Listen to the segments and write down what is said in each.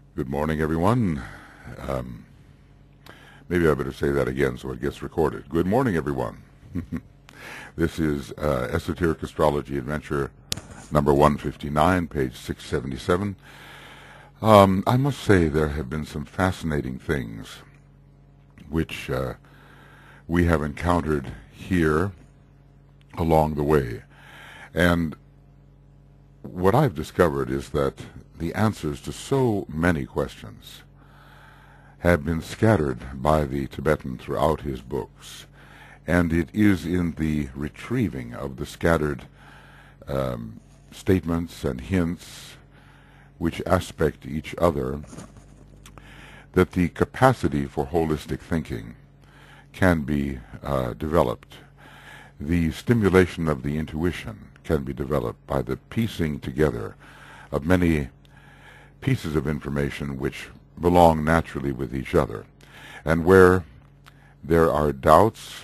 Good morning, everyone. Um, Maybe I better say that again so it gets recorded. Good morning, everyone. This is Esoteric Astrology Adventure number 159, page 677. I must say there have been some fascinating things which we have encountered here along the way. And what I've discovered is that the answers to so many questions have been scattered by the Tibetan throughout his books, and it is in the retrieving of the scattered statements and hints which aspect each other that the capacity for holistic thinking can be developed. The stimulation of the intuition can be developed by the piecing together of many pieces of information which belong naturally with each other. And where there are doubts,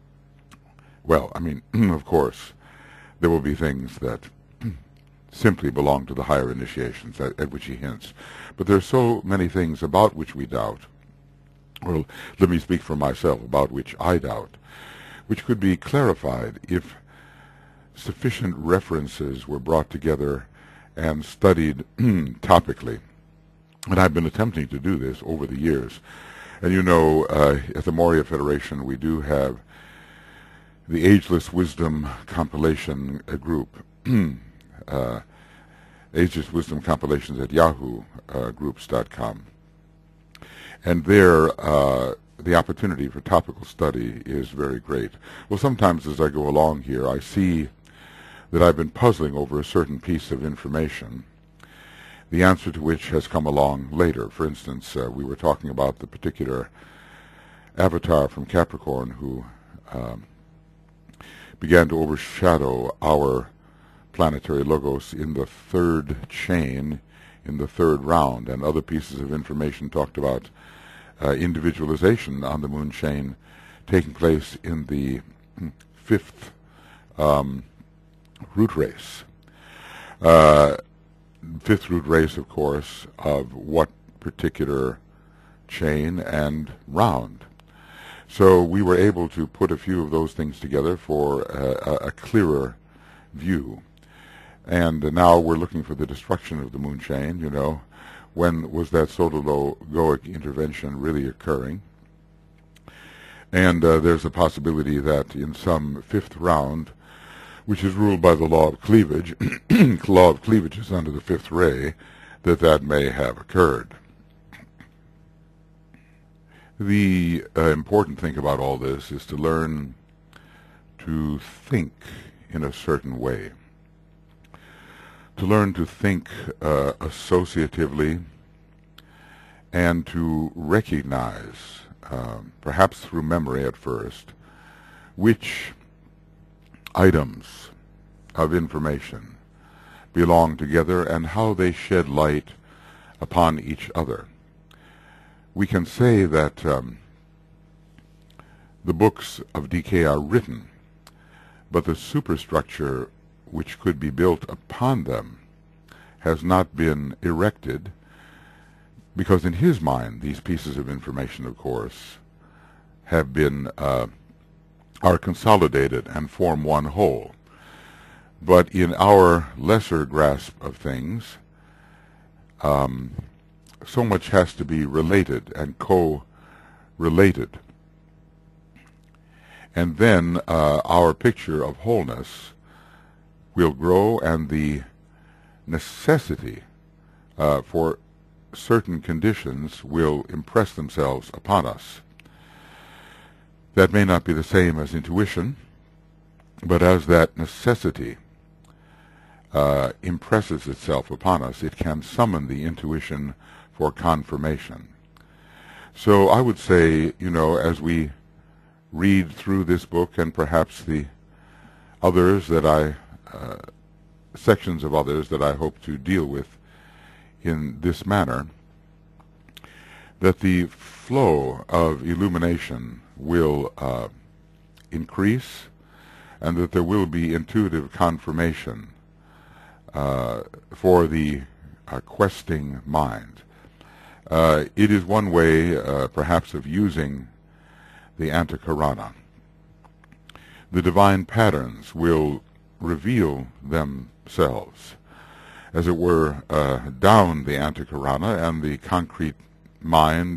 of course, there will be things that simply belong to the higher initiations at which he hints. But there are so many things about which we doubt, or let me speak for myself, about which I doubt, which could be clarified if sufficient references were brought together and studied topically. And I've been attempting to do this over the years. And you know, at the Moria Federation, we do have the Ageless Wisdom compilation group, Ageless Wisdom compilations at Yahoo groups.com. And there, the opportunity for topical study is very great. Well, sometimes as I go along here, I see that I've been puzzling over a certain piece of information, the answer to which has come along later. For instance, we were talking about the particular avatar from Capricorn who began to overshadow our planetary logos in the third chain, in the third round, and other pieces of information talked about individualization on the moon chain taking place in the fifth root race. Fifth root race, of course, of what particular chain and round. So we were able to put a few of those things together for a clearer view. And now we're looking for the destruction of the moon chain, you know. When was that solar-logoic intervention really occurring? And there's a possibility that in some fifth round, which is ruled by the law of cleavage, law of cleavage is under the fifth ray, that may have occurred. The important thing about all this is to learn to think in a certain way, to learn to think associatively, and to recognize, perhaps through memory at first, which items of information belong together and how they shed light upon each other. We can say that the books of DK are written, but the superstructure which could be built upon them has not been erected, because in his mind these pieces of information, of course, have been are consolidated and form one whole. But in our lesser grasp of things, so much has to be related and co-related. And then our picture of wholeness will grow, and the necessity for certain conditions will impress themselves upon us. That may not be the same as intuition, but as that necessity impresses itself upon us, it can summon the intuition for confirmation. So I would say, you know, as we read through this book, and perhaps the others that sections of others that I hope to deal with in this manner, that the flow of illumination will increase, and that there will be intuitive confirmation for the questing mind. It is one way, perhaps, of using the Antakarana. The divine patterns will reveal themselves, as it were, down the Antakarana, and the concrete mind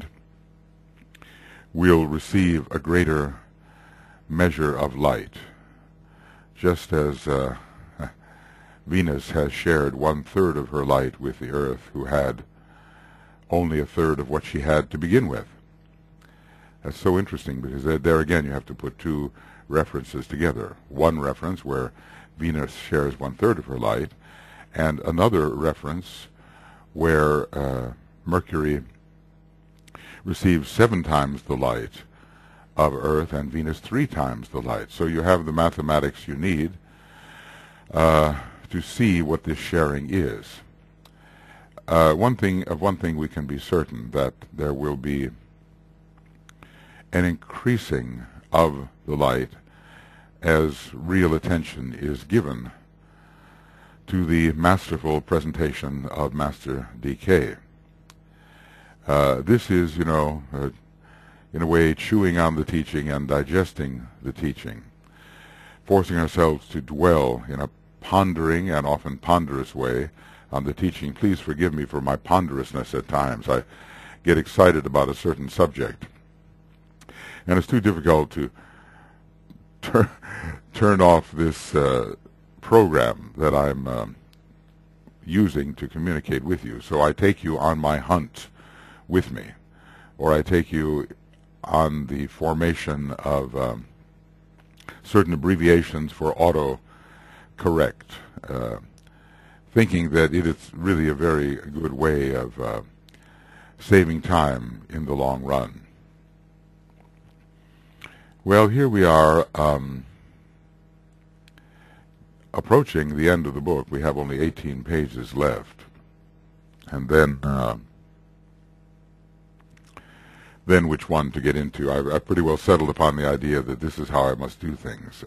will receive a greater measure of light, just as Venus has shared 1/3 of her light with the Earth, who had only 1/3 of what she had to begin with. That's so interesting, because there again you have to put two references together. One reference where Venus shares 1/3 of her light, and another reference where Mercury receives 7 times the light of Earth and Venus 3 times the light. So you have the mathematics you need to see what this sharing is. One thing we can be certain, that there will be an increasing of the light as real attention is given to the masterful presentation of Master D.K. This is, in a way, chewing on the teaching and digesting the teaching, forcing ourselves to dwell in a pondering and often ponderous way on the teaching. Please forgive me for my ponderousness at times. I get excited about a certain subject, and it's too difficult to turn off this program that I'm using to communicate with you. So I take you on my hunt with me, or I take you on the formation of certain abbreviations for auto-correct, thinking that it is really a very good way of saving time in the long run. Well, here we are approaching the end of the book. We have only 18 pages left, and then which one to get into? I've pretty well settled upon the idea that this is how I must do things.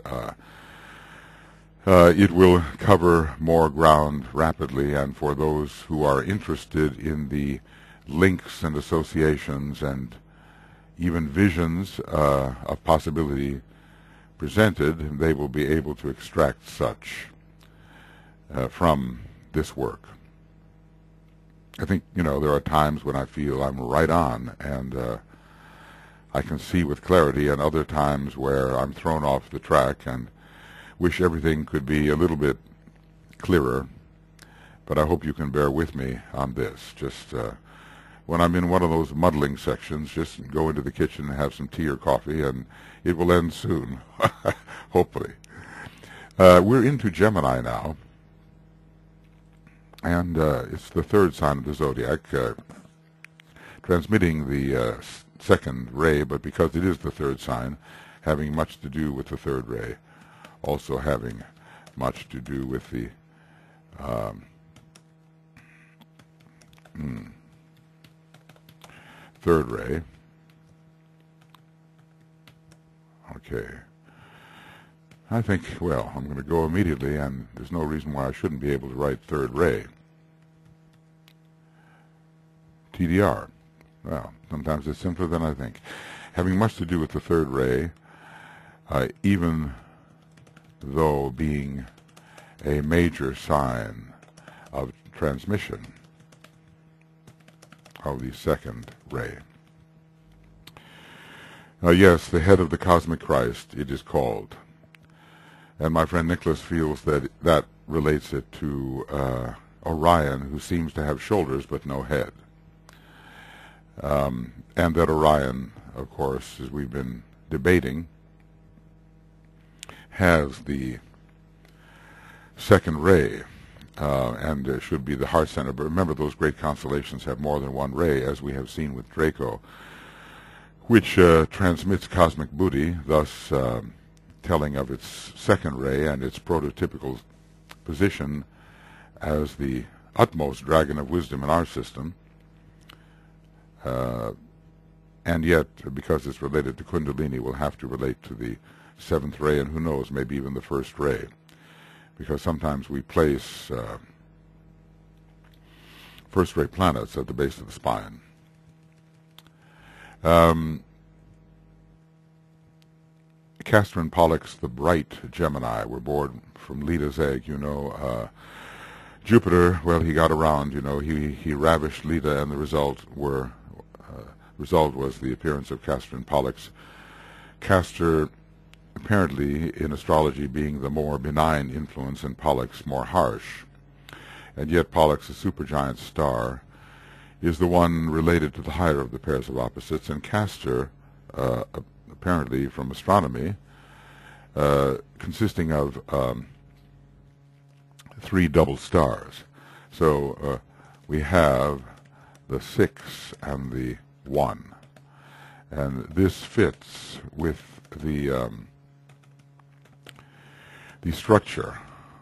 It will cover more ground rapidly, and for those who are interested in the links and associations and even visions of possibility presented, they will be able to extract such from this work. I think, there are times when I feel I'm right on, and I can see with clarity, and other times where I'm thrown off the track and wish everything could be a little bit clearer. But I hope you can bear with me on this. Just when I'm in one of those muddling sections, just go into the kitchen and have some tea or coffee, and it will end soon, hopefully. We're into Gemini now, and it's the third sign of the zodiac, transmitting the second ray, but because it is the third sign, having much to do with the third ray, also having much to do with the third ray. Okay. I think, well, I'm going to go immediately, and there's no reason why I shouldn't be able to write third ray. TDR. Well, sometimes it's simpler than I think. Having much to do with the third ray, even though being a major sign of transmission of the second ray. Yes, the head of the cosmic Christ, it is called. And my friend Nicholas feels that that relates it to Orion, who seems to have shoulders but no head. And that Orion, of course, as we've been debating, has the second ray, and should be the heart center. But remember, those great constellations have more than one ray, as we have seen with Draco, which transmits cosmic Buddhi, thus telling of its second ray and its prototypical position as the utmost dragon of wisdom in our system. And yet, because it's related to Kundalini, will have to relate to the seventh ray, and who knows, maybe even the first ray, because sometimes we place first ray planets at the base of the spine. Castor and Pollux, the bright Gemini, were born from Leda's egg. Jupiter, well, he got around. He ravished Leda, and the result was the appearance of Castor and Pollux. Castor, apparently in astrology, being the more benign influence, and Pollux more harsh. And yet Pollux, a supergiant star, is the one related to the higher of the pairs of opposites, and Castor, apparently from astronomy, consisting of 3 double stars. So we have the 6 and the 1, and this fits with the structure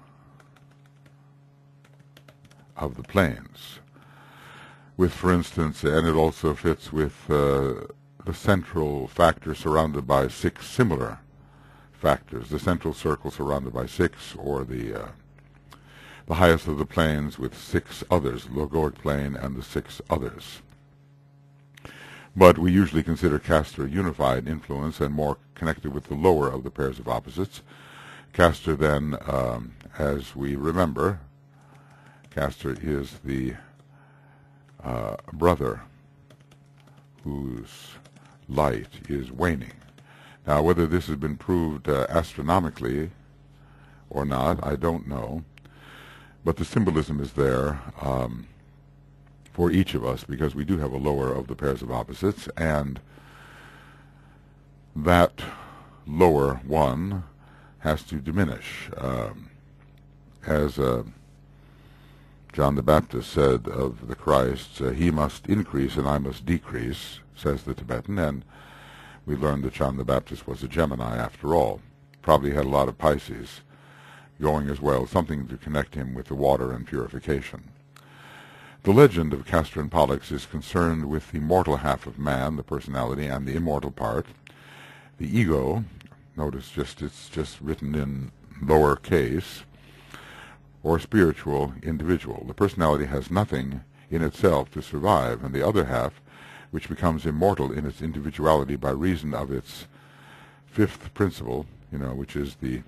of the planes, with, for instance, and it also fits with the central factor surrounded by 6 similar factors, the central circle surrounded by 6, or the highest of the planes with 6 others, the logoic plane and the 6 others. But we usually consider Castor a unified influence and more connected with the lower of the pairs of opposites. Castor then, as we remember, Castor is the brother whose light is waning. Now, whether this has been proved astronomically or not, I don't know. But the symbolism is there for each of us, because we do have a lower of the pairs of opposites, and that lower one has to diminish. As John the Baptist said of the Christ, he must increase and I must decrease, says the Tibetan, and we learned that John the Baptist was a Gemini after all. Probably had a lot of Pisces going as well, something to connect him with the water and purification. The legend of Castor and Pollux is concerned with the mortal half of man, the personality, and the immortal part. The ego, notice it's just written in lower case, or spiritual individual. The personality has nothing in itself to survive, and the other half, which becomes immortal in its individuality by reason of its 5th principle, which is the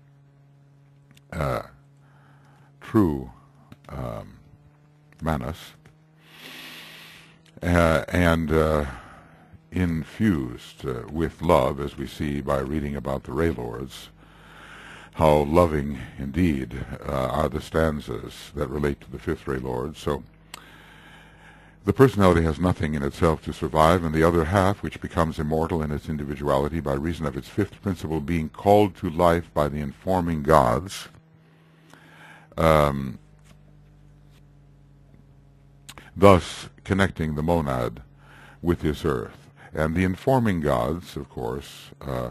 true Manas, and infused with love, as we see by reading about the Ray Lords, how loving indeed are the stanzas that relate to the 5th Ray Lord. So the personality has nothing in itself to survive, and the other half, which becomes immortal in its individuality by reason of its 5th principle being called to life by the informing gods, thus connecting the monad with this earth. And the informing gods, of course,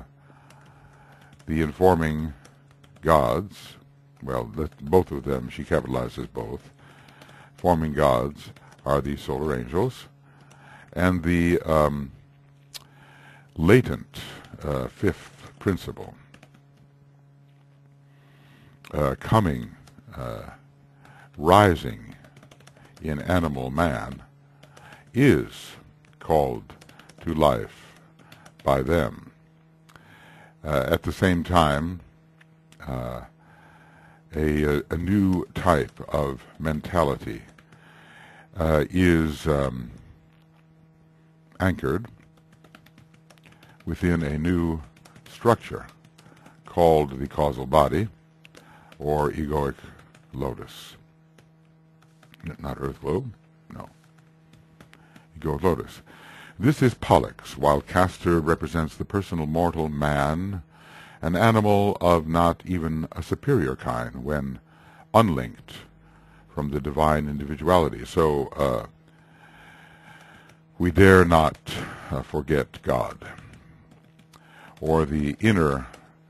the informing gods, well, both of them, she capitalizes both, forming gods are the solar angels, and the latent 5th principle coming, rising in animal man, is called to life by them. At the same time, a new type of mentality is anchored within a new structure called the causal body, or egoic lotus. Not earth globe, no. Egoic lotus. This is Pollux, while Castor represents the personal mortal man, an animal of not even a superior kind when unlinked from the divine individuality. So we dare not forget God, or the inner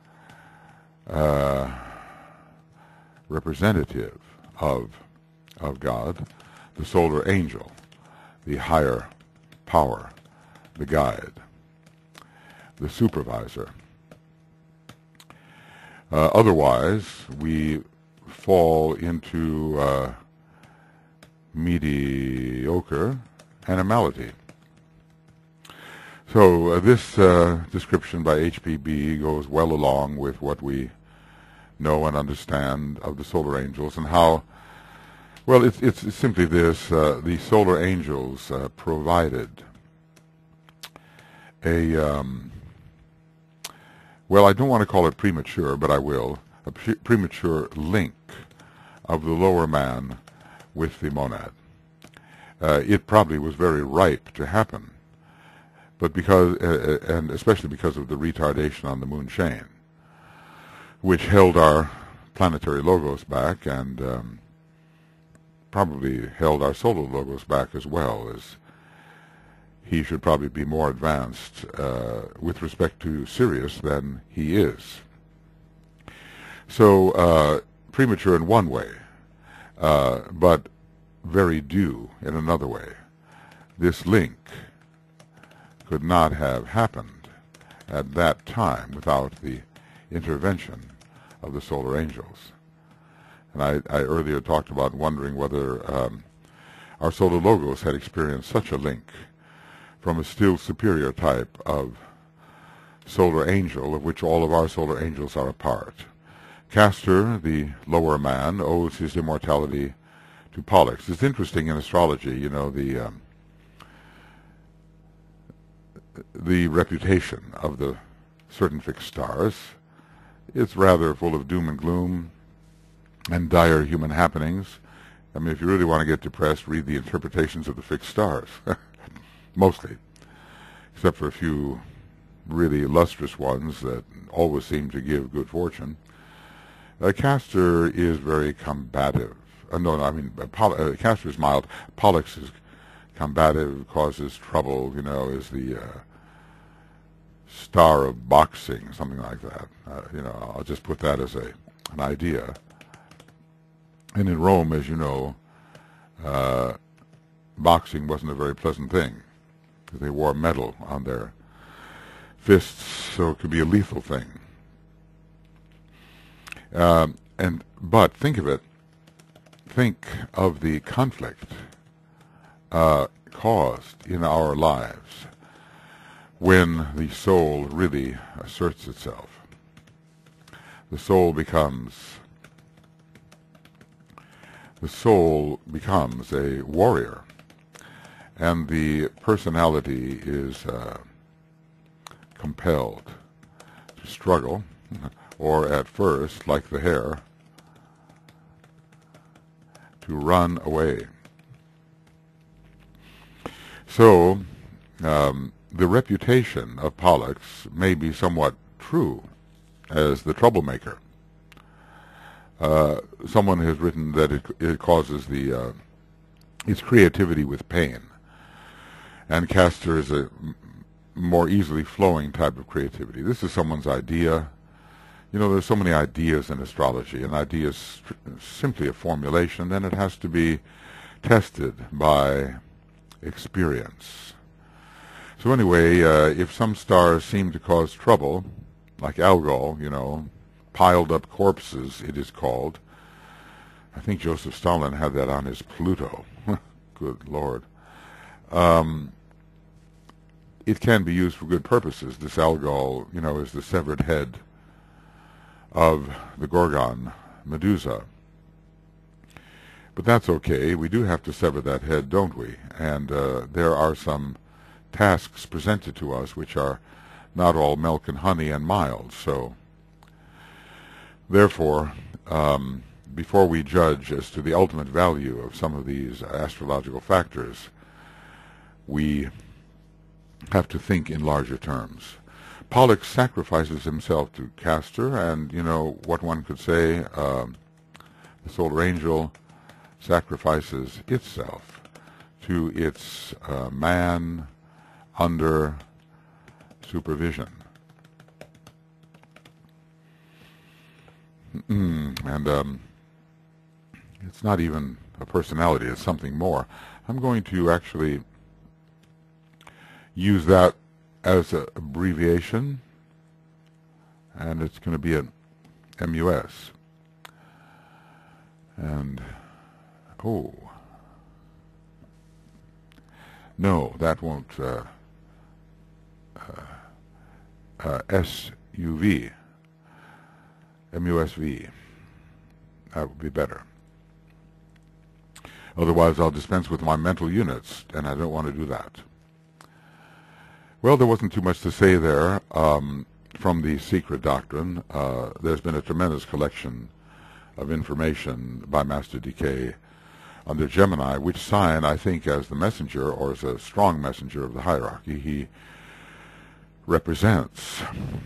representative of God, the solar angel, the higher power, the guide, the supervisor. Otherwise, we fall into mediocre animality. So this description by H.P.B. goes well along with what we know and understand of the solar angels and how, well, it's simply this, the solar angels provided a, well, I don't want to call it premature, but I will, a premature link of the lower man with the monad. It probably was very ripe to happen, but because, and especially because of the retardation on the moon chain, which held our planetary logos back and probably held our solar logos back as well, as he should probably be more advanced with respect to Sirius than he is. So premature in one way, but very due in another way. This link could not have happened at that time without the intervention of the solar angels. And I earlier talked about wondering whether our solar logos had experienced such a link from a still superior type of solar angel, of which all of our solar angels are a part. Castor, the lower man, owes his immortality to Pollux. It's interesting in astrology, you know, the reputation of the certain fixed stars. It's rather full of doom and gloom and dire human happenings. I mean, if you really want to get depressed, read the interpretations of the fixed stars. Mostly, except for a few really lustrous ones that always seem to give good fortune. Castor is very combative. Castor is mild. Pollux is combative, causes trouble, you know, is the star of boxing, something like that. You know, I'll just put that as an idea. And in Rome, as you know, boxing wasn't a very pleasant thing. They wore metal on their fists, so it could be a lethal thing. But think of it. Think of the conflict caused in our lives when the soul really asserts itself. The soul becomes a warrior, and the personality is compelled to struggle, or at first, like the hare, to run away. So, the reputation of Pollux may be somewhat true as the troublemaker. Someone has written that it causes its creativity with pain. And Castor is a more easily flowing type of creativity. This is someone's idea. You know, there's so many ideas in astrology, and ideas simply a formulation, then it has to be tested by experience. So anyway, if some stars seem to cause trouble, like Algol, you know, piled up corpses, it is called. I think Joseph Stalin had that on his Pluto. Good Lord. It can be used for good purposes. This Algol, you know, is the severed head of the Gorgon, Medusa. But that's okay. We do have to sever that head, don't we? And there are some tasks presented to us which are not all milk and honey and mild. So, therefore, before we judge as to the ultimate value of some of these astrological factors, we have to think in larger terms. Pollux sacrifices himself to Castor, and, you know, what one could say, the solar angel sacrifices itself to its man under supervision. And it's not even a personality, it's something more. I'm going to actually use that as an abbreviation, and it's going to be an MUS. And, oh, no, that won't SUV, MUSV. That would be better. Otherwise, I'll dispense with my mental units, and I don't want to do that. Well, there wasn't too much to say there from the secret doctrine. There's been a tremendous collection of information by Master Decay under Gemini, which sign, I think, as the messenger, or as a strong messenger of the hierarchy, he represents.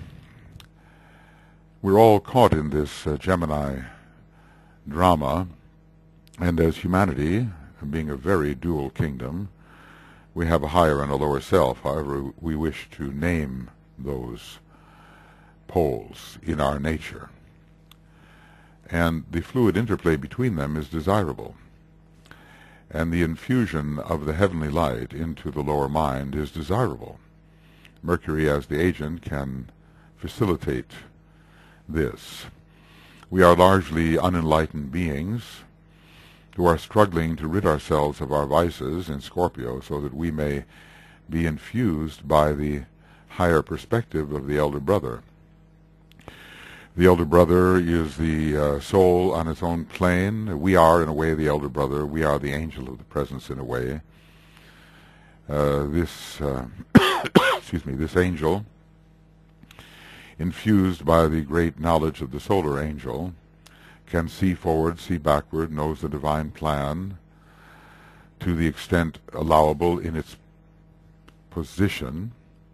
We're all caught in this Gemini drama, and as humanity, being a very dual kingdom, we have a higher and a lower self, however we wish to name those poles in our nature. And the fluid interplay between them is desirable. And the infusion of the heavenly light into the lower mind is desirable. Mercury, as the agent, can facilitate this. We are largely unenlightened beings who are struggling to rid ourselves of our vices in Scorpio so that we may be infused by the higher perspective of the elder brother. The elder brother is the soul on its own plane. We are, in a way, the elder brother. We are the angel of the presence, in a way. This angel, infused by the great knowledge of the solar angel, can see forward, see backward, knows the divine plan to the extent allowable in its position.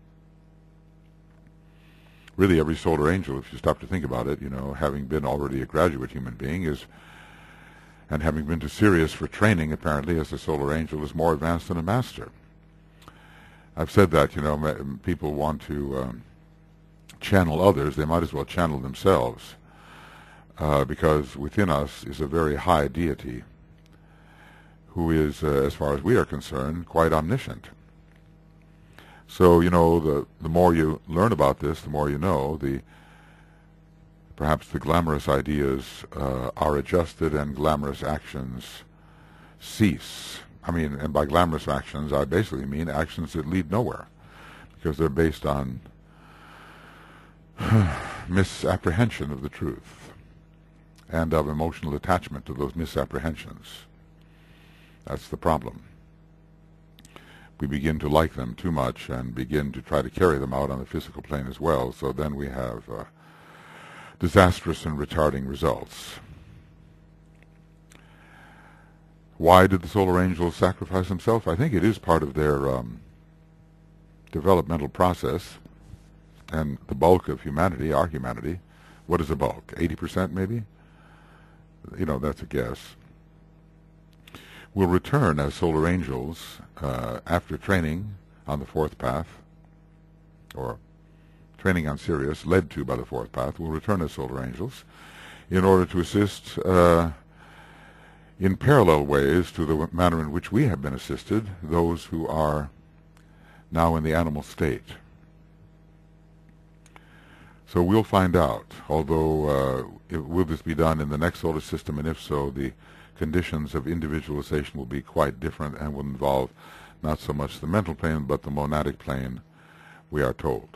Really, every solar angel, if you stop to think about it, having been already a graduate human being, and having been to Sirius for training, apparently, as a solar angel, is more advanced than a master. I've said that, people want to channel others, they might as well channel themselves, because within us is a very high deity who is, as far as we are concerned, quite omniscient. So, the more you learn about this, the more you know, perhaps the glamorous ideas are adjusted and glamorous actions cease. And by glamorous actions, I basically mean actions that lead nowhere, because they're based on misapprehension of the truth and of emotional attachment to those misapprehensions. That's the problem. We begin to like them too much and begin to try to carry them out on the physical plane as well, so then we have disastrous and retarding results. Why did the solar angels sacrifice themselves? I think it is part of their developmental process, and the bulk of humanity, our humanity, what is the bulk? 80% maybe? That's a guess. Will return as solar angels after training on the fourth path, or training on Sirius, led to by the fourth path, will return as solar angels in order to assist in parallel ways to the manner in which we have been assisted, those who are now in the animal state. So we'll find out, although will this be done in the next solar system, and if so, the conditions of individualization will be quite different and will involve not so much the mental plane but the monadic plane, we are told.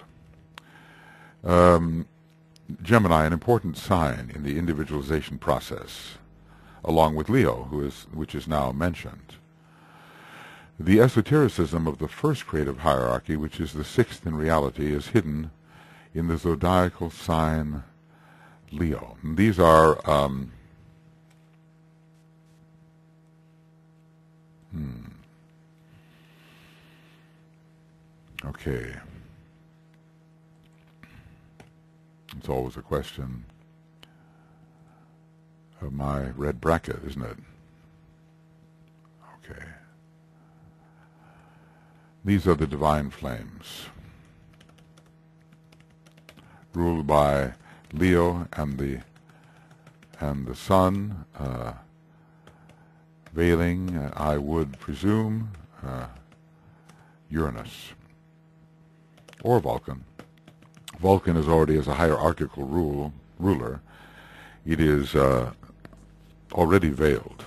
Gemini, an important sign in the individualization process, along with Leo, which is now mentioned. The esotericism of the first creative hierarchy, which is the sixth in reality, is hidden in the zodiacal sign Leo. And these are okay. It's always a question of my red bracket, isn't it? Okay. These are the divine flames, ruled by Leo and the sun, veiling, I would presume, Uranus or Vulcan. Vulcan is already, as a hierarchical ruler, it is already veiled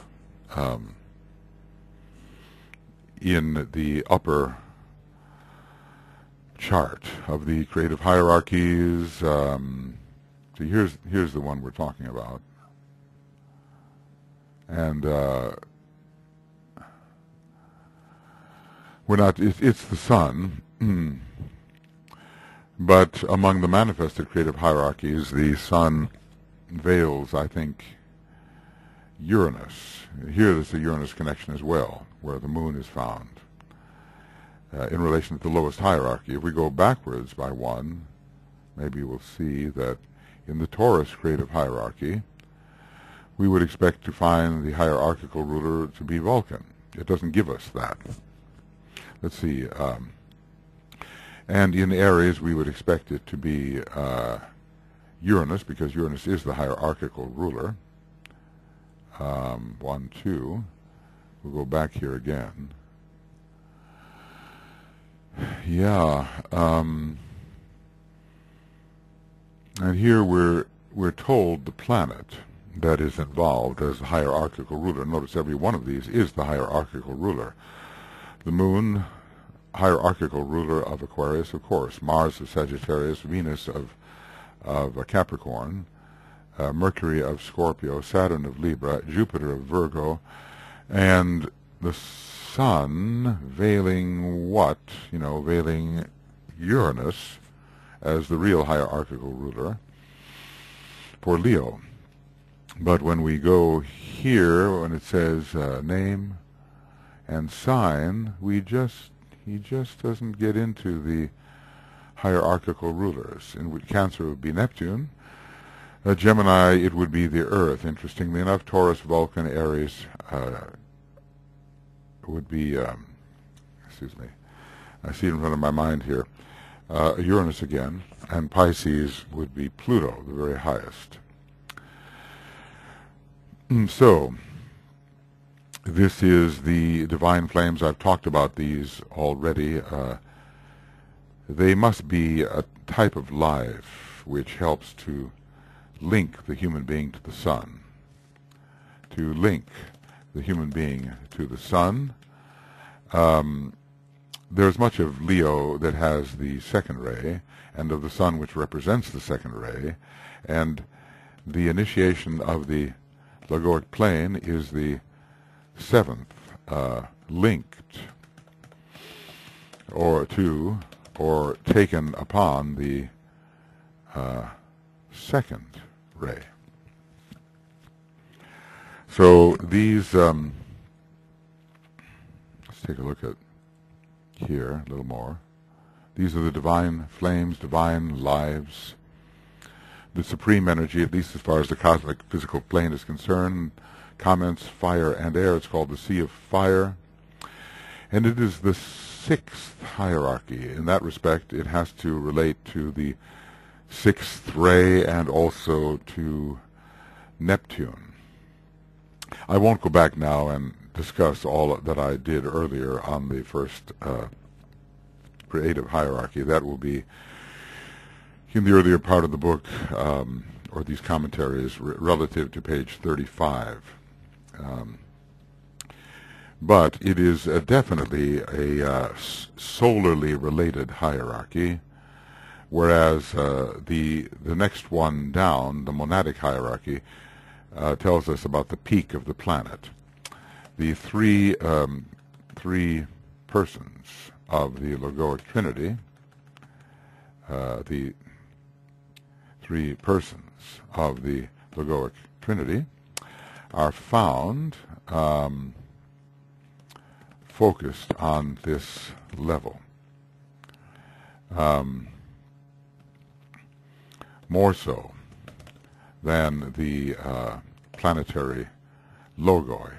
in the upper chart of the creative hierarchies. So here's the one we're talking about, and we're not. It's the sun, but among the manifested creative hierarchies, the sun veils, I think, Uranus. Here there's a Uranus connection as well, where the moon is found in relation to the lowest hierarchy. If we go backwards by one, maybe we'll see that in the Taurus creative hierarchy, we would expect to find the hierarchical ruler to be Vulcan. It doesn't give us that. Let's see. And in Aries, we would expect it to be Uranus, because Uranus is the hierarchical ruler. 1, 2. We'll go back here again. Yeah. And here we're told the planet that is involved as the hierarchical ruler. Notice every one of these is the hierarchical ruler. The moon, hierarchical ruler of Aquarius, of course. Mars of Sagittarius, Venus of Capricorn, Mercury of Scorpio, Saturn of Libra, Jupiter of Virgo, and the sun veiling what? Veiling Uranus as the real hierarchical ruler for Leo. But when we go here, when it says name and sign, he just doesn't get into the hierarchical rulers. In Cancer would be Neptune. Gemini, it would be the Earth. Interestingly enough, Taurus, Vulcan, Aries would be, excuse me, I see it in front of my mind here, Uranus again, and Pisces would be Pluto, the very highest. So, this is the divine flames. I've talked about these already. They must be a type of life which helps to link the human being to the sun. To link the human being to the sun. There's much of Leo that has the second ray, and of the sun which represents the second ray, and the initiation of the logoic plane is the seventh linked or to or taken upon the second ray. So these, let's take a look at here a little more. These are the divine flames, divine lives, the supreme energy, at least as far as the cosmic physical plane is concerned. Comments, fire and air. It's called the Sea of Fire. And it is the sixth hierarchy. In that respect, it has to relate to the sixth ray and also to Neptune. I won't go back now and discuss all that I did earlier on the first creative hierarchy. That will be in the earlier part of the book, or these commentaries relative to page 35. But it is definitely a solarly related hierarchy, whereas the next one down, the monadic hierarchy, tells us about the peak of the planet. The three persons of the logoic trinity, the three persons of the logoic trinity, are found focused on this level. More so than the planetary logoi,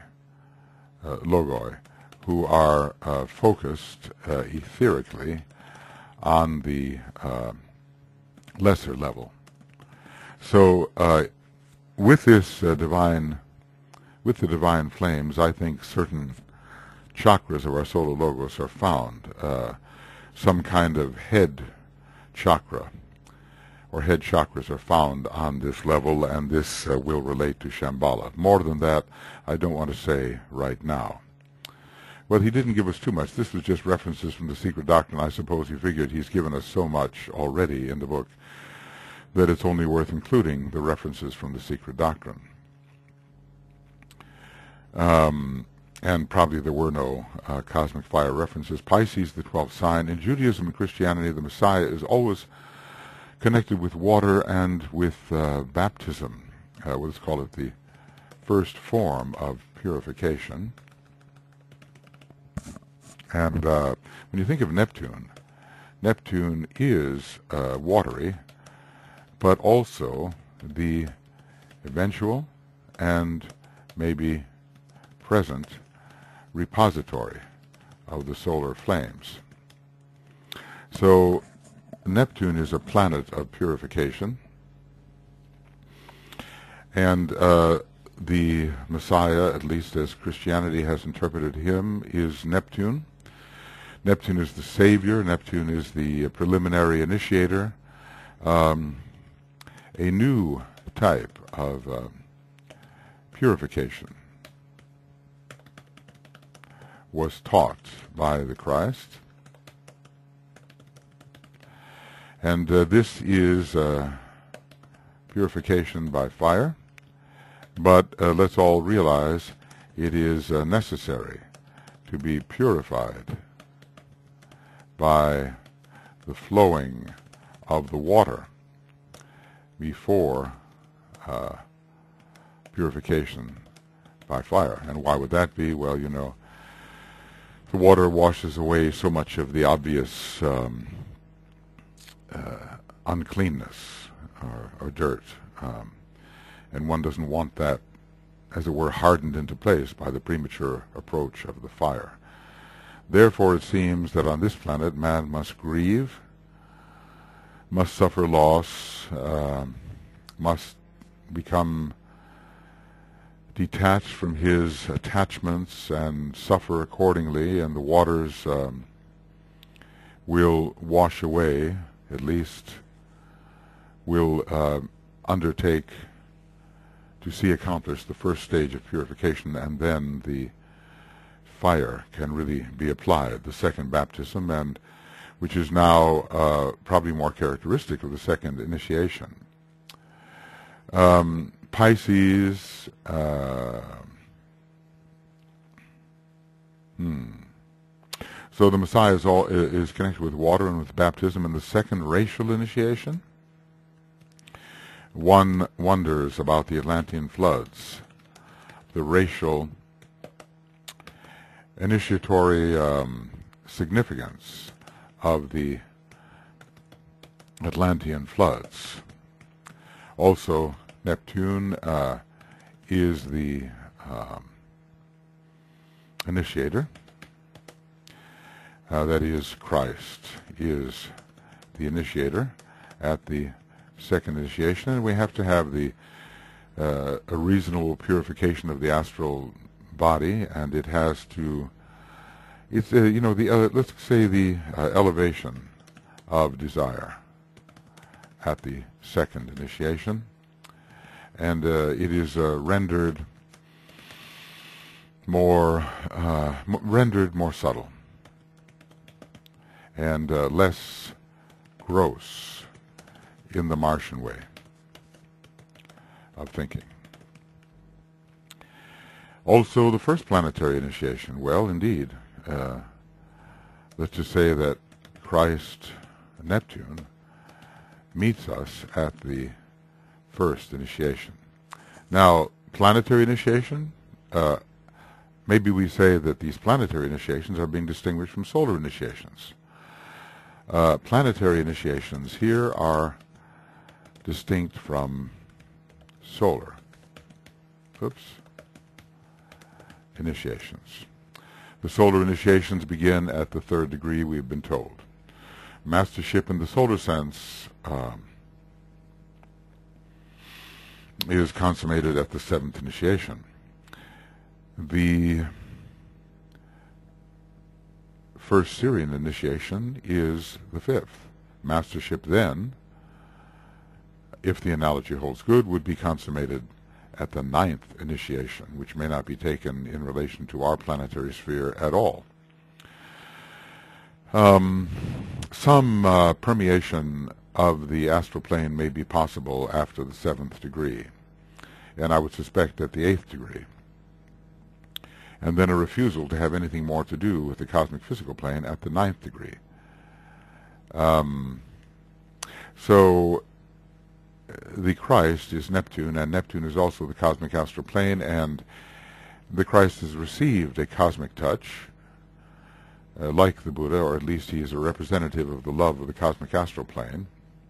who are focused etherically on the lesser level. So with this with the divine flames, I think certain chakras of our solar logos are found. Some kind of head chakra or head chakras are found on this level, and this will relate to Shambhala. More than that, I don't want to say right now. Well, he didn't give us too much. This was just references from the Secret Doctrine. I suppose he figured he's given us so much already in the book that it's only worth including the references from the Secret Doctrine. And probably there were no cosmic fire references. Pisces, the 12th sign. In Judaism and Christianity, the Messiah is always connected with water and with baptism. Let's call it the first form of purification. And when you think of Neptune, Neptune is watery, but also the eventual and maybe present repository of the solar flames. So Neptune is a planet of purification, and the Messiah, at least as Christianity has interpreted him, is Neptune. Neptune is the savior. Neptune is the preliminary initiator. A new type of purification was taught by the Christ. And this is purification by fire. But let's all realize it is necessary to be purified by the flowing of the water before purification by fire. And why would that be? Well, you know, the water washes away so much of the obvious uncleanness or dirt. And one doesn't want that, as it were, hardened into place by the premature approach of the fire. Therefore, it seems that on this planet, man must grieve, must suffer loss, must become detached from his attachments and suffer accordingly, and the waters will wash away, at least will undertake to see accomplished the first stage of purification, and then the fire can really be applied, the second baptism, and which is now probably more characteristic of the second initiation. Pisces, so the Messiah is connected with water and with baptism in the second racial initiation. One wonders about the Atlantean floods, the racial initiatory significance of the Atlantean floods. Also, Neptune is the initiator. That is, Christ is the initiator at the second initiation, and we have to have the a reasonable purification of the astral body, and it has to, it's you know, the let's say the elevation of desire at the second initiation, and it is rendered more subtle and less gross in the Martian way of thinking. Also, the first planetary initiation. Well, indeed, let's just say that Christ, Neptune, meets us at the first initiation. Now, planetary initiation, maybe we say that these planetary initiations are being distinguished from solar initiations. Planetary initiations here are distinct from solar initiations. The solar initiations begin at the third degree, we've been told. Mastership in the solar sense is consummated at the seventh initiation. The first Sirian initiation is the fifth. Mastership then, if the analogy holds good, would be consummated at the 9th initiation, which may not be taken in relation to our planetary sphere at all. Some permeation of the astral plane may be possible after the 7th degree, and I would suspect at the 8th degree, and then a refusal to have anything more to do with the cosmic physical plane at the 9th degree. So the Christ is Neptune, and Neptune is also the cosmic astral plane, and the Christ has received a cosmic touch, like the Buddha, or at least he is a representative of the love of the cosmic astral plane.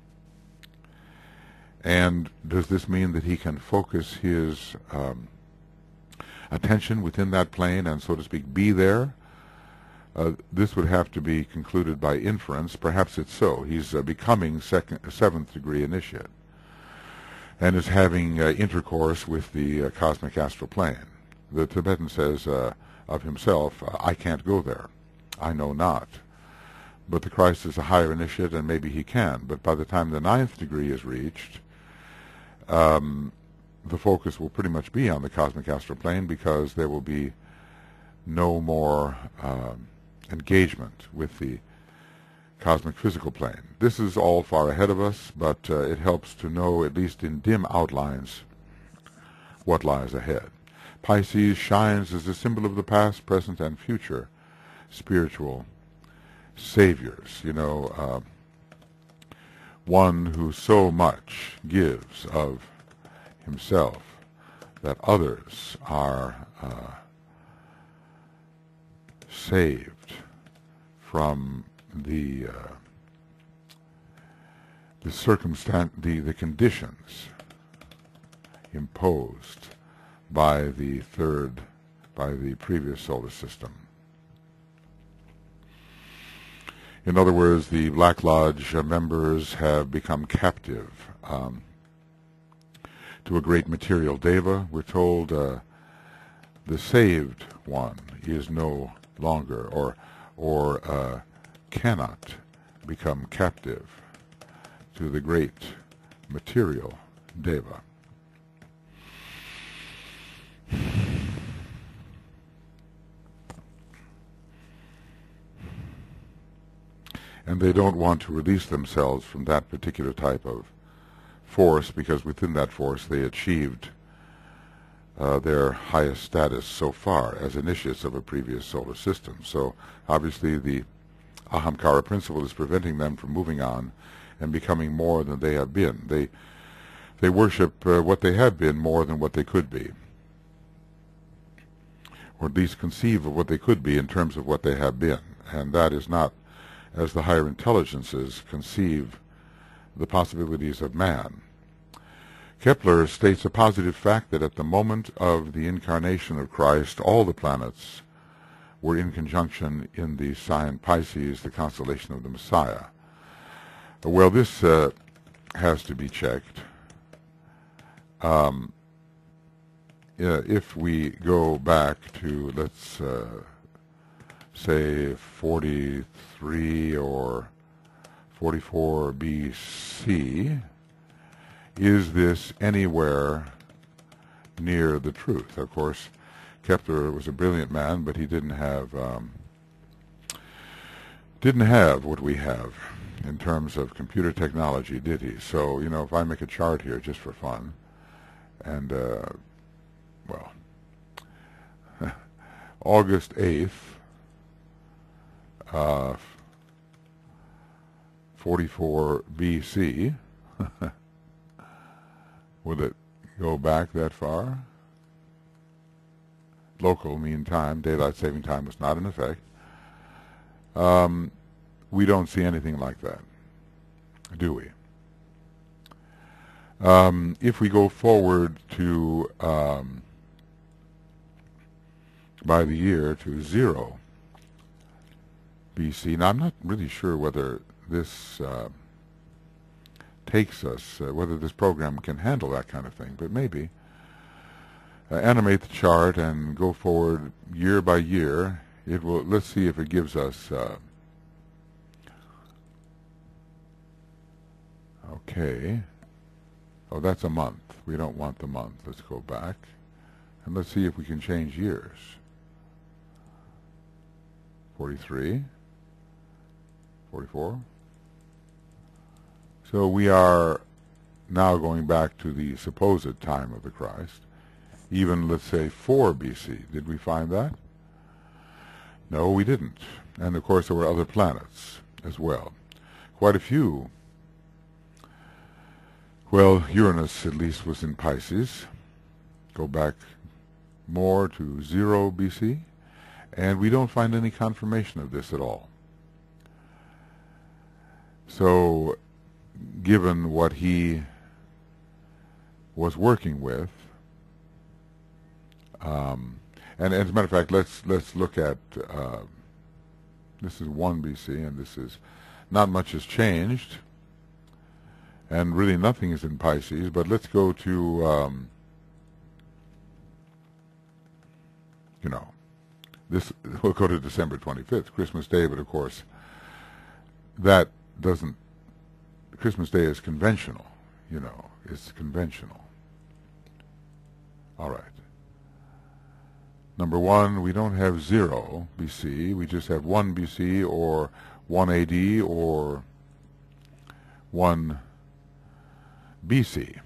And does this mean that he can focus his attention within that plane and, so to speak, be there? This would have to be concluded by inference. Perhaps it's so. He's becoming 7th degree initiate and is having intercourse with the cosmic astral plane. The Tibetan says of himself, I can't go there. I know not. But the Christ is a higher initiate, and maybe he can. But by the time the 9th degree is reached, the focus will pretty much be on the cosmic astral plane, because there will be no more engagement with the cosmic physical plane. This is all far ahead of us, but it helps to know, at least in dim outlines, what lies ahead. Pisces shines as a symbol of the past, present, and future spiritual saviors. You know, one who so much gives of himself that others are saved from the conditions imposed by the previous solar system. In other words, the Black Lodge members have become captive to a great material deva. We're told the saved one is no longer, or cannot become captive to the great material deva. And they don't want to release themselves from that particular type of force, because within that force they achieved their highest status so far as initiates of a previous solar system. So obviously the Ahamkara principle is preventing them from moving on and becoming more than they have been. They worship what they have been more than what they could be, or at least conceive of what they could be in terms of what they have been, and that is not as the higher intelligences conceive the possibilities of man. Kepler states a positive fact that at the moment of the incarnation of Christ, all the planets were in conjunction in the sign Pisces, the constellation of the Messiah. Well, this has to be checked. If we go back to, let's say 43 or 44 BC, is this anywhere near the truth? Of course, Kepler was a brilliant man, but he didn't have what we have in terms of computer technology, did he? So, you know, if I make a chart here just for fun, and well, August 8th, 44 BC. Would it go back that far? Local mean time, daylight saving time, was not in effect. We don't see anything like that, do we? If we go forward to by the year to 0 BC. Now, I'm not really sure whether this takes us, whether this program can handle that kind of thing, but maybe. Animate the chart and go forward year by year. It will. Let's see if it gives us. Okay. Oh, that's a month. We don't want the month. Let's go back. And let's see if we can change years. 43. 44. So we are now going back to the supposed time of the Christ. Even, let's say, 4 BC. Did we find that? No, we didn't. And, of course, there were other planets as well. Quite a few. Well, Uranus, at least, was in Pisces. Go back more to 0 BC. And we don't find any confirmation of this at all. So, given what he was working with, and as a matter of fact, let's look at this is 1 BC, and this is not much has changed, and really nothing is in Pisces. But let's go to this. We'll go to December 25th, Christmas Day. But of course, that doesn't. Christmas Day is conventional. It's conventional. All right. Number 1, we don't have 0 BC. We just have 1 BC or 1 AD or 1 BC.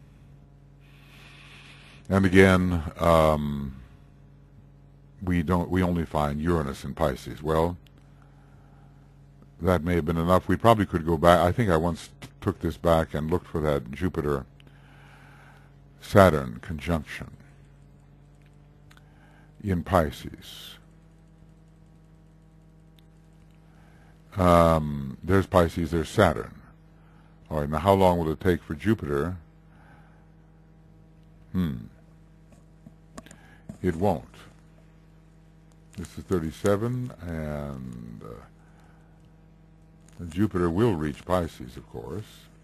And again, we only find Uranus in Pisces. Well, that may have been enough. We probably could go back. I think I once took this back and looked for that Jupiter-Saturn conjunction in Pisces. There's Pisces, there's Saturn. All right, now how long will it take for Jupiter? It won't. This is 37, and Jupiter will reach Pisces, of course.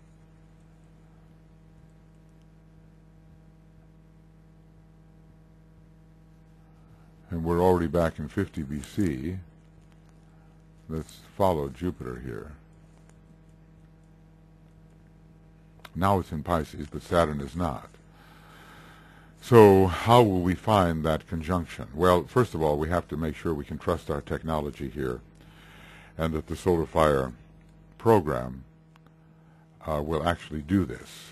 And we're already back in 50 BC. Let's follow Jupiter here. Now it's in Pisces, but Saturn is not. So how will we find that conjunction? Well, first of all, we have to make sure we can trust our technology here, and that the Solar Fire program will actually do this.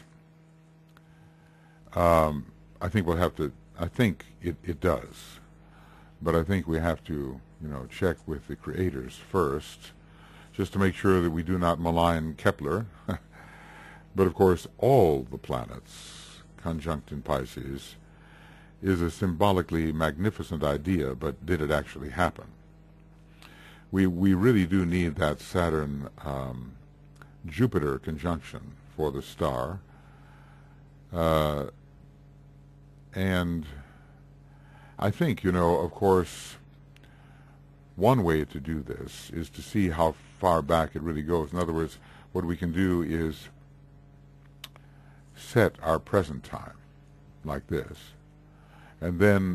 I think we'll have to. I think it does, but I think we have to, check with the creators first, just to make sure that we do not malign Kepler. But of course, all the planets conjunct in Pisces is a symbolically magnificent idea, but did it actually happen? We really do need that Saturn Jupiter conjunction for the star, and I think, of course, one way to do this is to see how far back it really goes. In other words, what we can do is set our present time like this, and then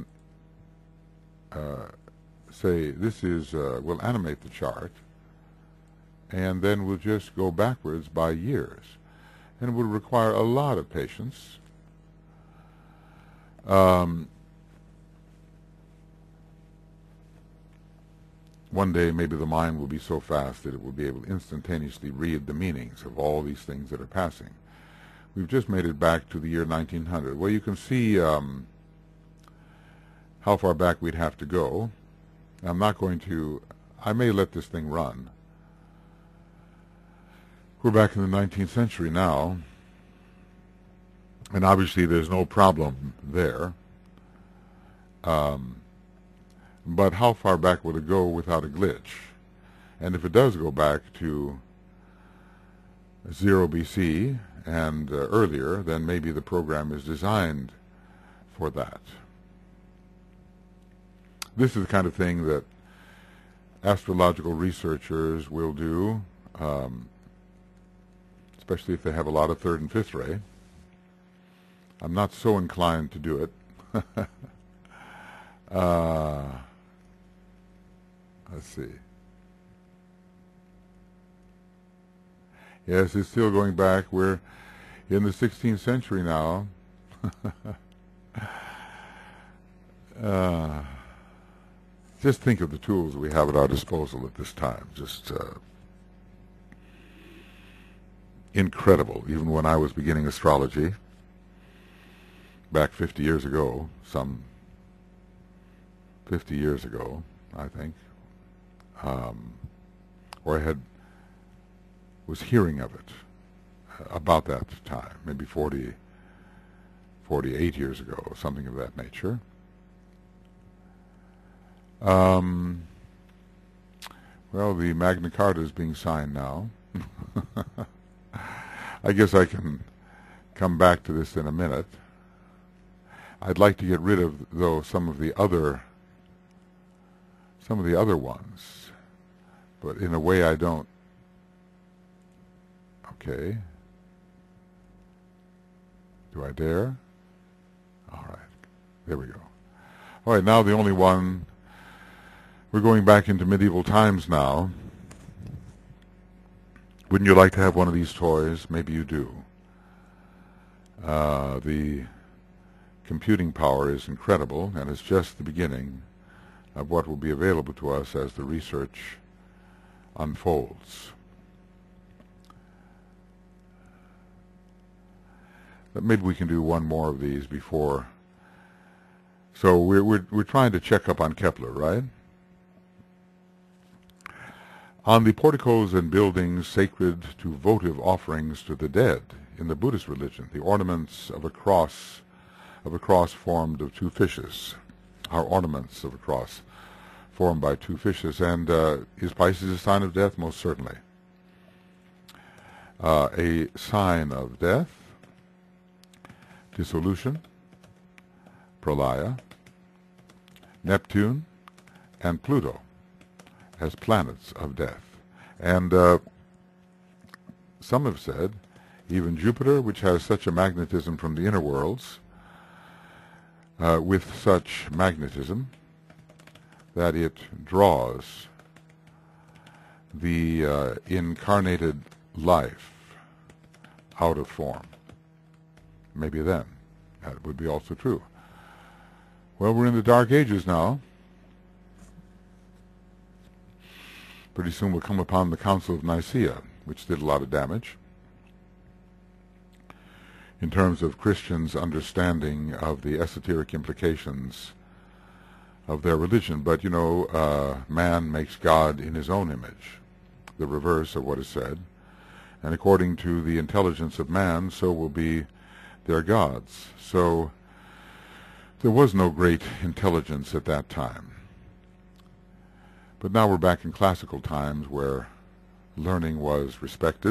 say this is, we'll animate the chart, and then we'll just go backwards by years. And it would require a lot of patience. One day maybe the mind will be so fast that it will be able to instantaneously read the meanings of all these things that are passing. We've just made it back to the year 1900. Well, you can see how far back we'd have to go. I'm not going to, I may let this thing run. We're back in the 19th century now, and obviously there's no problem there. But how far back would it go without a glitch? And if it does go back to 0 BC and earlier, then maybe the program is designed for that. This is the kind of thing that astrological researchers will do, especially if they have a lot of third and fifth ray. I'm not so inclined to do it. Let's see. Yes, it's still going back. We're in the 16th century now, uh, just think of the tools we have at our disposal at this time. Just incredible. Even when I was beginning astrology back 50 years ago, some 50 years ago, I think, or I was hearing of it about that time, maybe 48 years ago, something of that nature. Well, the Magna Carta is being signed now. I guess I can come back to this in a minute. I'd like to get rid of, though, some of the other ones, but in a way I don't. Okay. Do I dare? All right. There we go. All right, now the only one. We're going back into medieval times now. Wouldn't you like to have one of these toys? Maybe you do. The computing power is incredible, and it's just the beginning of what will be available to us as the research unfolds. But maybe we can do one more of these before. So we're trying to check up on Kepler, right? On the porticos and buildings sacred to votive offerings to the dead in the Buddhist religion, the ornaments of a cross formed of two fishes are ornaments of a cross formed by two fishes. And is Pisces a sign of death? Most certainly. A sign of death, dissolution, pralaya, Neptune, and Pluto as planets of death. And some have said even Jupiter, which has such a magnetism from the inner worlds, with such magnetism that it draws the incarnated life out of form. Maybe then that would be also true. Well, we're in the Dark Ages now. Pretty soon we'll come upon the Council of Nicaea, which did a lot of damage in terms of Christians' understanding of the esoteric implications of their religion. But, you know, man makes God in his own image, the reverse of what is said. And according to the intelligence of man, so will be their gods. So there was no great intelligence at that time. But now we're back in classical times where learning was respected.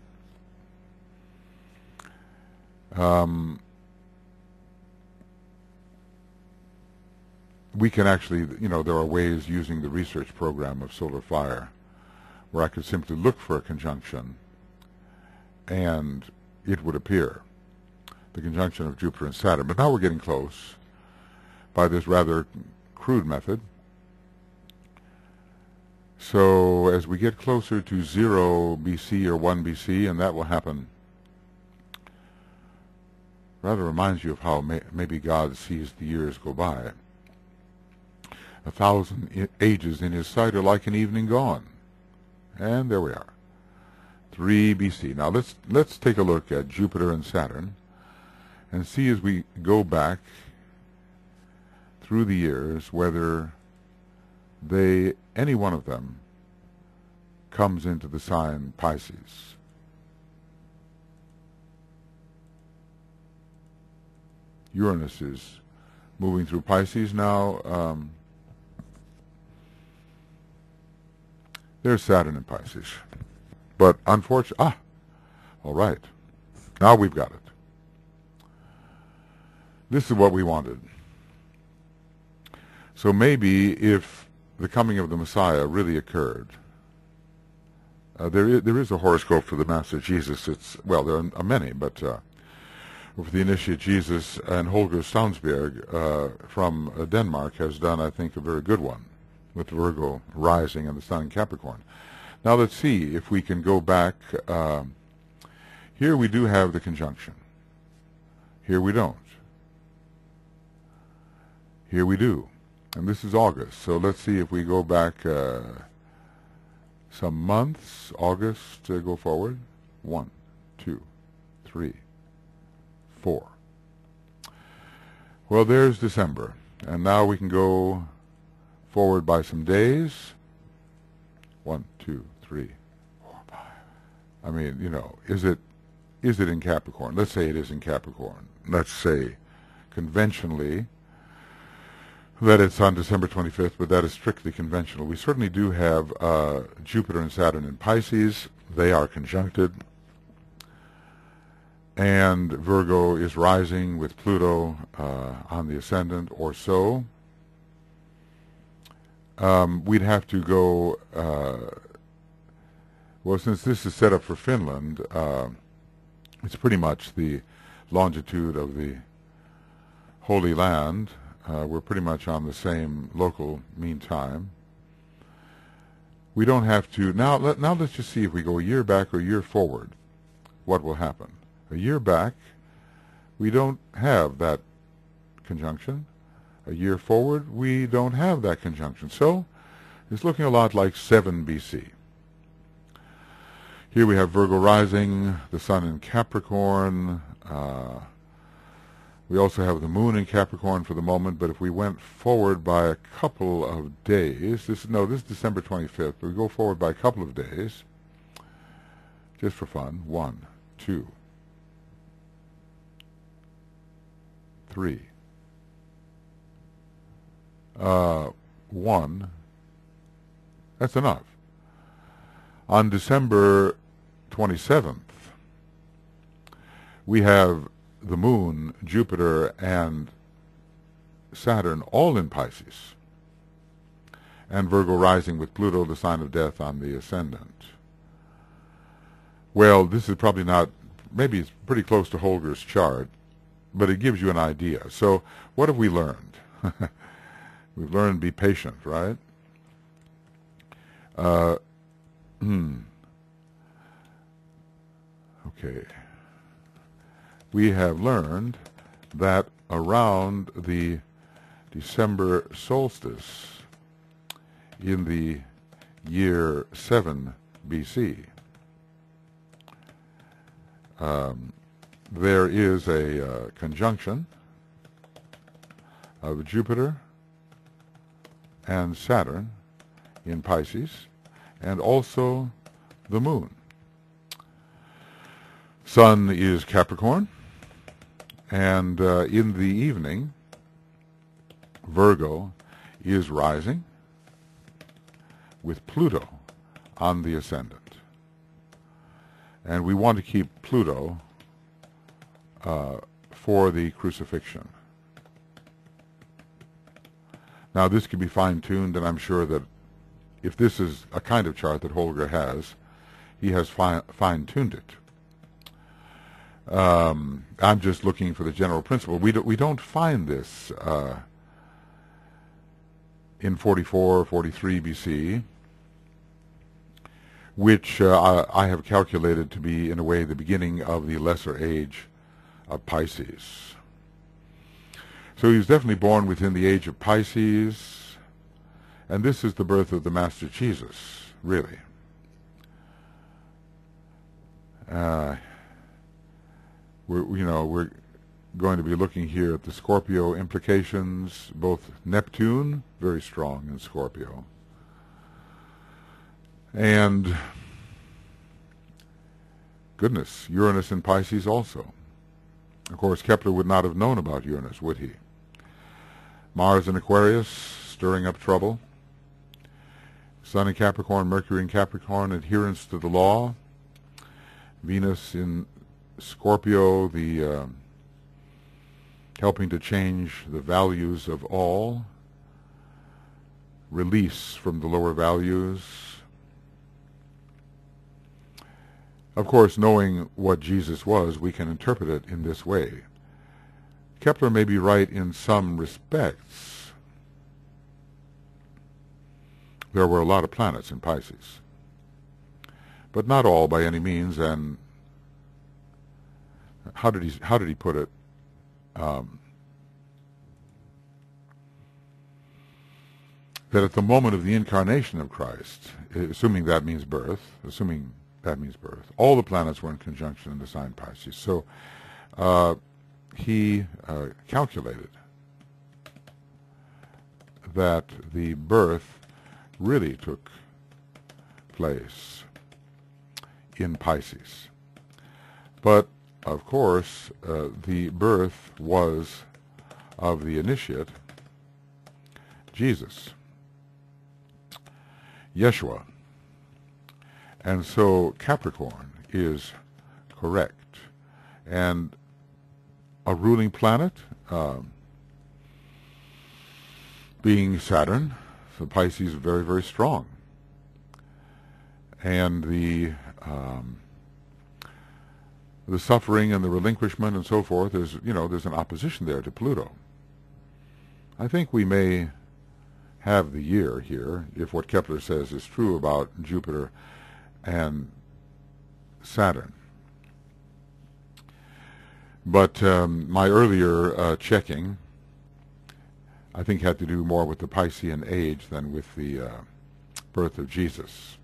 We can actually, you know, there are ways using the research program of Solar Fire where I could simply look for a conjunction and it would appear, the conjunction of Jupiter and Saturn. But now we're getting close by this rather crude method. So as we get closer to 0 BC or 1 BC, and that will happen, rather reminds you of how maybe God sees the years go by. 1,000 ages in his sight are like an evening gone. And there we are. 3 BC. Now let's take a look at Jupiter and Saturn and see as we go back through the years whether any one of them comes into the sign Pisces. Uranus is moving through Pisces now. There's Saturn in Pisces. But unfortunately, all right. Now we've got it. This is what we wanted. So maybe if the coming of the Messiah really occurred, there is a horoscope for the Master Jesus. Well, there are many, but for the Initiate Jesus, and Holger Staunsberg from Denmark has done, I think, a very good one with Virgo rising and the Sun in Capricorn. Now let's see if we can go back. Here we do have the conjunction. Here we don't. Here we do. And this is August. So let's see if we go back some months. August, go forward. 1, 2, 3, 4. Well, there's December. And now we can go forward by some days. 1, 2, 3, 4, 5. I mean, you know, is it in Capricorn? Let's say it is in Capricorn. Let's say conventionally that it's on December 25th, but that is strictly conventional. We certainly do have Jupiter and Saturn in Pisces. They are conjuncted. And Virgo is rising with Pluto on the ascendant or so. We'd have to go, well, since this is set up for Finland, it's pretty much the longitude of the Holy Land. We're pretty much on the same local mean time. We don't have to, now let's just see if we go a year back or a year forward, what will happen. A year back, we don't have that conjunction. A year forward, we don't have that conjunction. So it's looking a lot like 7 BC. Here we have Virgo rising, the sun in Capricorn. We also have the moon in Capricorn for the moment, but if we went forward by a couple of days, this is December 25th, but we go forward by a couple of days, just for fun. 1, 2, 3. 1. That's enough. On December 27th, we have the moon, Jupiter, and Saturn all in Pisces, and Virgo rising with Pluto, the sign of death, on the ascendant. Well, this is probably not, maybe it's pretty close to Holger's chart, but it gives you an idea. So what have we learned? We've learned to be patient, right? Okay. We have learned that around the December solstice in the year 7 BC, there is a conjunction of Jupiter and Saturn in Pisces, and also the moon. Sun is Capricorn, and in the evening, Virgo is rising with Pluto on the ascendant. And we want to keep Pluto for the crucifixion. Now, this can be fine-tuned, and I'm sure that if this is a kind of chart that Holger has, he has fine-tuned it. I'm just looking for the general principle. We don't find this in 44, 43 BC, which I have calculated to be, in a way, the beginning of the lesser age of Pisces. So he was definitely born within the age of Pisces, and this is the birth of the Master Jesus, really. We're going to be looking here at the Scorpio implications, both Neptune, very strong in Scorpio, and, goodness, Uranus in Pisces also. Of course, Kepler would not have known about Uranus, would he? Mars in Aquarius, stirring up trouble. Sun in Capricorn, Mercury in Capricorn, adherence to the law. Venus in Scorpio, the helping to change the values of all. Release from the lower values. Of course, knowing what Jesus was, we can interpret it in this way. Kepler may be right in some respects. There were a lot of planets in Pisces, but not all by any means. And how did he put it? that at the moment of the incarnation of Christ, assuming that means birth, all the planets were in conjunction in the sign Pisces. So he calculated that the birth really took place in Pisces. But, of course, the birth was of the initiate, Jesus, Yeshua. And so Capricorn is correct. And a ruling planet, being Saturn, so Pisces is very, very strong. And the suffering and the relinquishment and so forth is, there's an opposition there to Pluto. I think we may have the year here, if what Kepler says is true about Jupiter and Saturn. But my earlier checking, I think, had to do more with the Piscean age than with the birth of Jesus.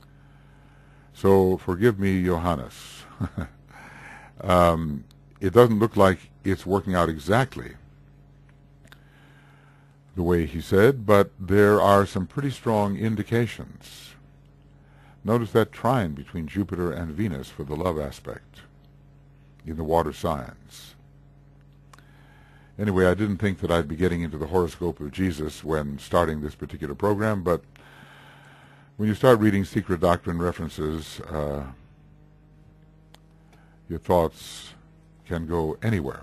So forgive me, Johannes. It doesn't look like it's working out exactly the way he said, but there are some pretty strong indications. Notice that trine between Jupiter and Venus for the love aspect in the water signs. Anyway, I didn't think that I'd be getting into the horoscope of Jesus when starting this particular program, but when you start reading Secret Doctrine references, your thoughts can go anywhere.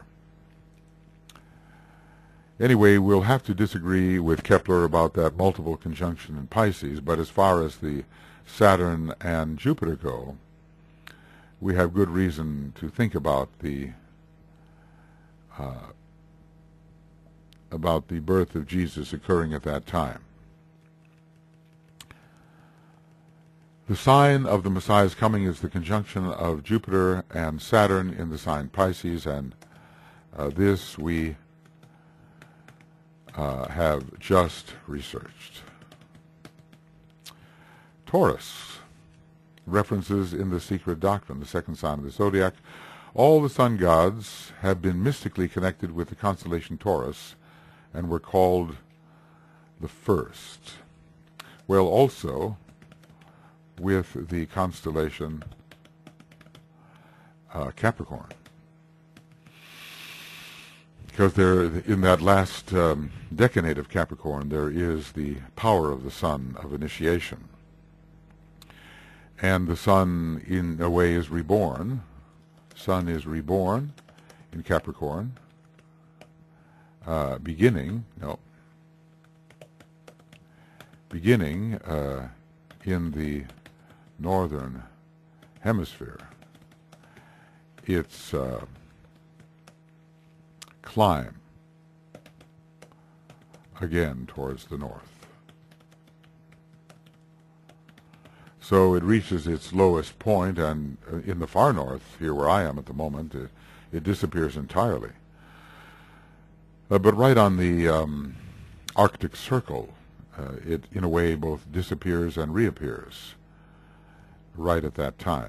Anyway, we'll have to disagree with Kepler about that multiple conjunction in Pisces, but as far as the Saturn and Jupiter go, we have good reason to think about the birth of Jesus occurring at that time. The sign of the Messiah's coming is the conjunction of Jupiter and Saturn in the sign Pisces, and this we have just researched. Taurus, references in the Secret Doctrine, the second sign of the zodiac. All the sun gods have been mystically connected with the constellation Taurus and were called the first. Well, also with the constellation Capricorn, because there, in that last decade of Capricorn, there is the power of the sun of initiation, and the sun, in a way, is reborn. Sun is reborn in Capricorn, beginning in the northern hemisphere. Its climb again towards the north. So it reaches its lowest point, and in the far north, here where I am at the moment, it disappears entirely. But right on the Arctic Circle, it in a way both disappears and reappears right at that time.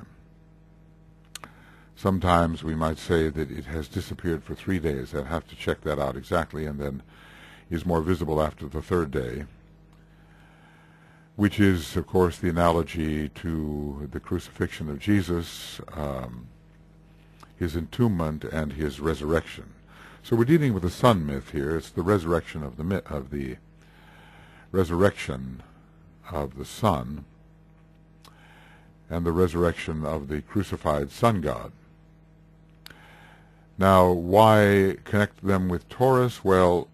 Sometimes we might say that it has disappeared for 3 days. I'd have to check that out exactly, and then is more visible after the third day, which is, of course, the analogy to the crucifixion of Jesus, his entombment, and his resurrection. So we're dealing with a sun myth here. It's the resurrection of the resurrection of the sun and the resurrection of the crucified sun god. Now, why connect them with Taurus? Well,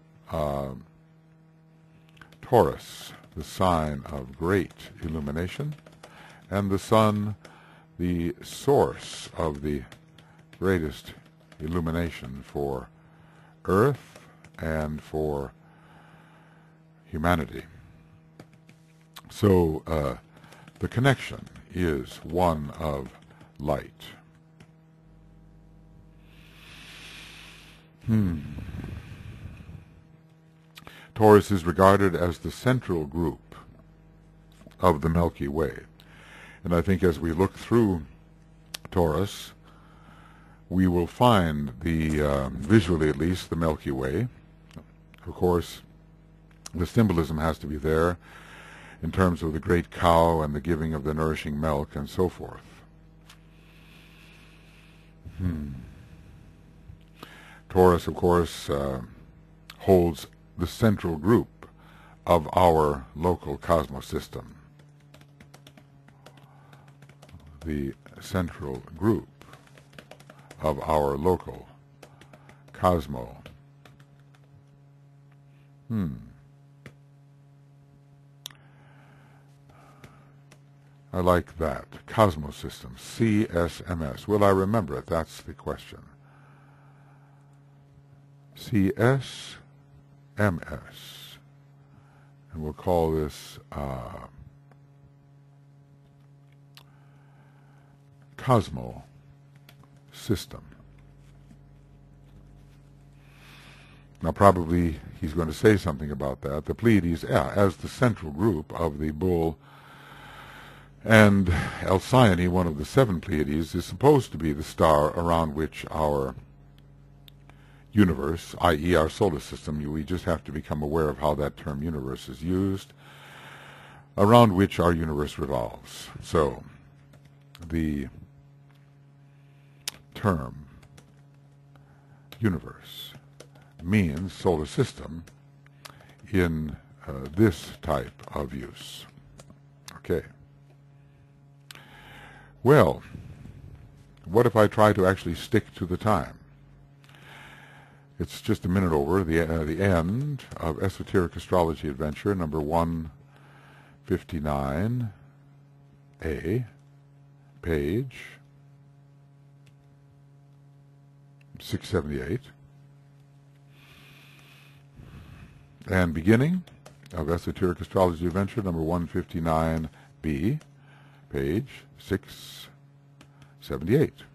Taurus, the sign of great illumination, and the sun, the source of the greatest illumination for Earth and for humanity. So the connection is one of light. Taurus is regarded as the central group of the Milky Way. And I think as we look through Taurus, we will find the, visually at least, the Milky Way. Of course, the symbolism has to be there in terms of the great cow and the giving of the nourishing milk and so forth. Taurus, of course, holds the central group of our local cosmos system. The central group of our local cosmo. I like that. Cosmos system. CSMS. Will I remember it? That's the question. CSMS. And we'll call this Cosmo system. Now probably he's going to say something about that. The Pleiades, as the central group of the Bull and Alcyone, one of the 7 Pleiades, is supposed to be the star around which our universe, i.e. our solar system, we just have to become aware of how that term universe is used, around which our universe revolves. So the term universe means solar system in this type of use. Okay. Well, what if I try to actually stick to the time? It's just a minute over the end of Esoteric Astrology Adventure number 159A, page 678, and beginning of Esoteric Astrology Adventure number 159B, page 678.